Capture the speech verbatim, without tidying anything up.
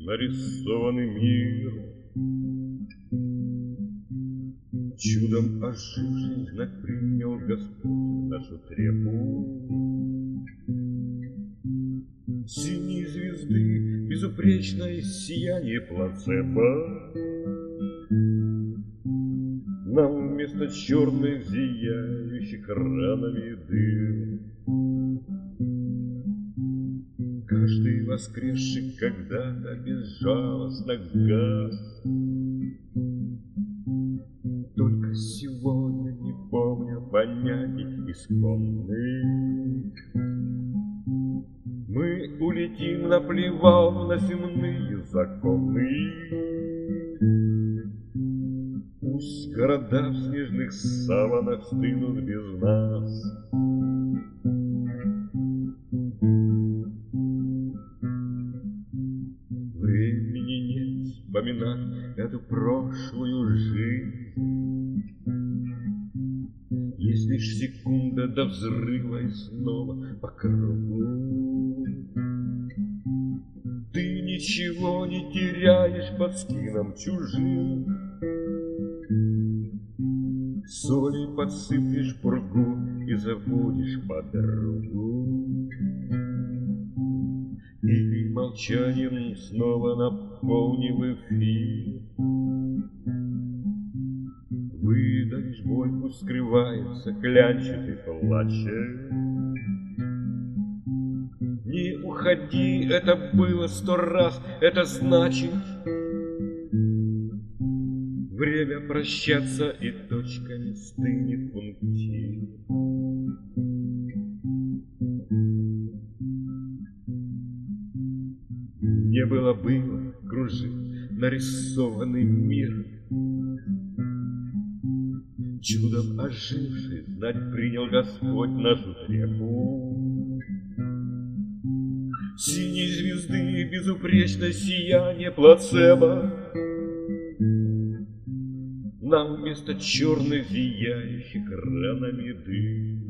нарисованный мир. Чудом оживший знак принял Господь нашу трепу. Синие звезды, безупречное сияние плацебо. Нам вместо черных зияющих ранами дыр. Каждый воскресший когда-то безжалостно гас. Только сегодня, не помня понятий исконных, мы улетим, наплевав на земные законы. Пусть города в снежных саванах стынут без нас. Времени нет вспоминать эту прошлую жизнь. Есть лишь секунда до взрыва и снова по кругу. Ты ничего не теряешь под скином чужим. Соли подсыпешь в пургу и забудешь подругу. Или молчанием снова наполнив эфир. Выдавишь боль, пусть скрывается, клянчит и плачет. Не уходи, это было сто раз, это значит время прощаться, и точками стынет пунктир. Не было было, кружит нарисованный мир. Чудом оживший знать принял Господь нашу трепу. Синие звезды, безупречное сияние плацебо. Нам вместо черных зияющих ранами дыр.